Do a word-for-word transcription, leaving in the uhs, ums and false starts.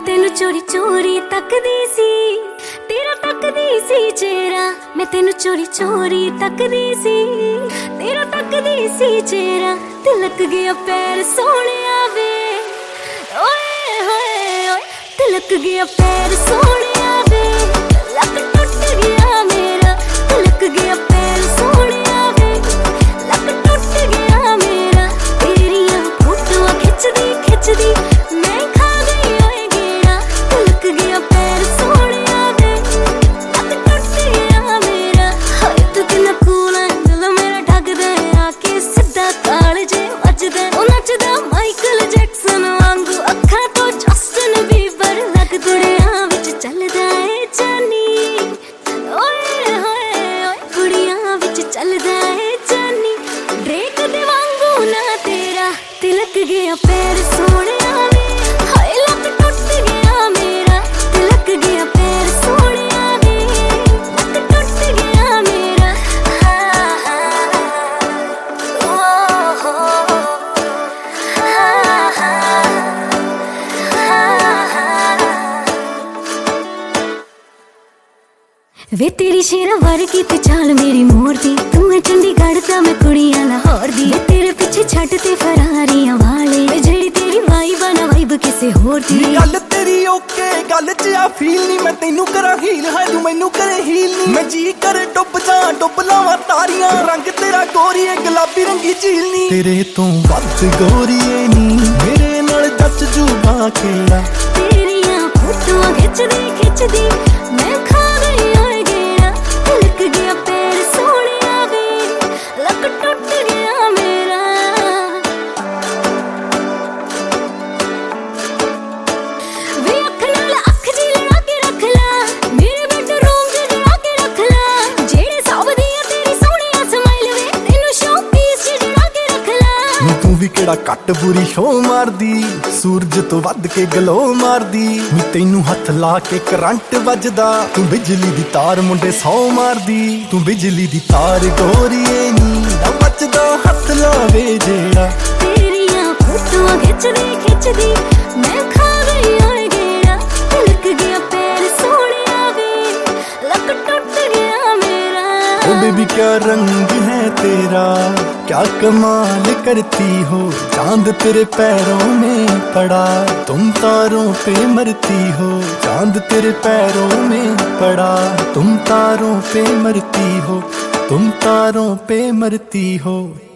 तेनू चोरी चोरी तकदी सी, तेरा तकदी सी चेहरा। मैं तेनू चोरी चोरी तकदी सी, तेरा तकदी सी चेहरा। तिलक गया पैर सोहणिया वे, ओए होए ओए तिलक गया पैर सोहणिया वे। लक टुट गया मेरा, तिलक गया पैर सोहणिया वे। लक टुट गया मेरा, तेरियां फोटोआं खिचदी खिचदी मैं खा गई ओए गेड़ा। तिलक गया पैर सोहणिया वे, लक टुट गया मेरा। हाय तू किन्ना कूल है, दिल मेरा ठगदा है आके सिद्धा ताल जे वजदा। ओ नचदा माइकल जैक्सन वांगू, अखां तो जस्टिन बीबर लग। दुड़ियां विच चलदा है जानी, ओए होए ओए कुड़ियां विच चलदा है जानी। ड्रेक दे वांगू ना तेरा तिलक गया पैर सोहणिया वे। हाय लक टुट गया मेरा, तिलक गया पैर सोहणिया वे। लक टुट गया मेरा, हाँ हाँ ओ हो हाँ हाँ हाँ। वे तेरी शेरा वर्गी ते चाल मेरी मोर दी, तू है चंडीगढ़ दा मैं कुड़ियां लाहौर दी। वे तेरे पिछे छड्ड ते फरारियां वाले, वे जेड़ी तेरी वाइब ना वाइब किसे होर दी। गल तेरी ओके गल च आ फील नी, मैं तेनू करा हील है तू मैनू करे हील नी। मैं जी करे डुब जा डुब लावां तारियां, रंग तेरा गोरी है गुलाबी रंगी झील नी। तेरे तो वध गोरी है नी, मेरे नाल जच जूगा केड़ा। तेरियां फोटोआं खिचदी खिचदी मैं खा गई ओए गेड़ा। तिलक गया पैर सोहणिया वे, लक टुट गया मेरा। वे अख नाल अख जी लड़ा के रख ला, मेरे बेडरूम च जड़ा के रख ला। जेड़े सब दियां तेरी सोहणिया स्माइल वे, तेनू शो पीस च जड़ा के रख ला। नी तू भी केड़ा कट बुरी शो मारदी, सूरज तो वध के गलो मारदी। नी तैनू हथ ला के करंट वजदा, तू बिजली दी तार मुंडे सौ मारदी। तू बिजली दी तार गोरीए नी, ना बचदा हथ लावे जेड़ा। तेरियां फोटोआं खिचदी खिचदी मैं खा गई ओए गेड़ा। तिलक गया पैर सोहणिया वे, लक टुट गया मेरा। ओ बेबी क्या रंग है तेरा, क्या कमाल करती हो। चांद तेरे पैरों में पड़ा, तुम तारों पे मरती हो। चांद तेरे पैरों में पड़ा, तुम तारों पे मरती हो। तुम तारों पे मरती हो।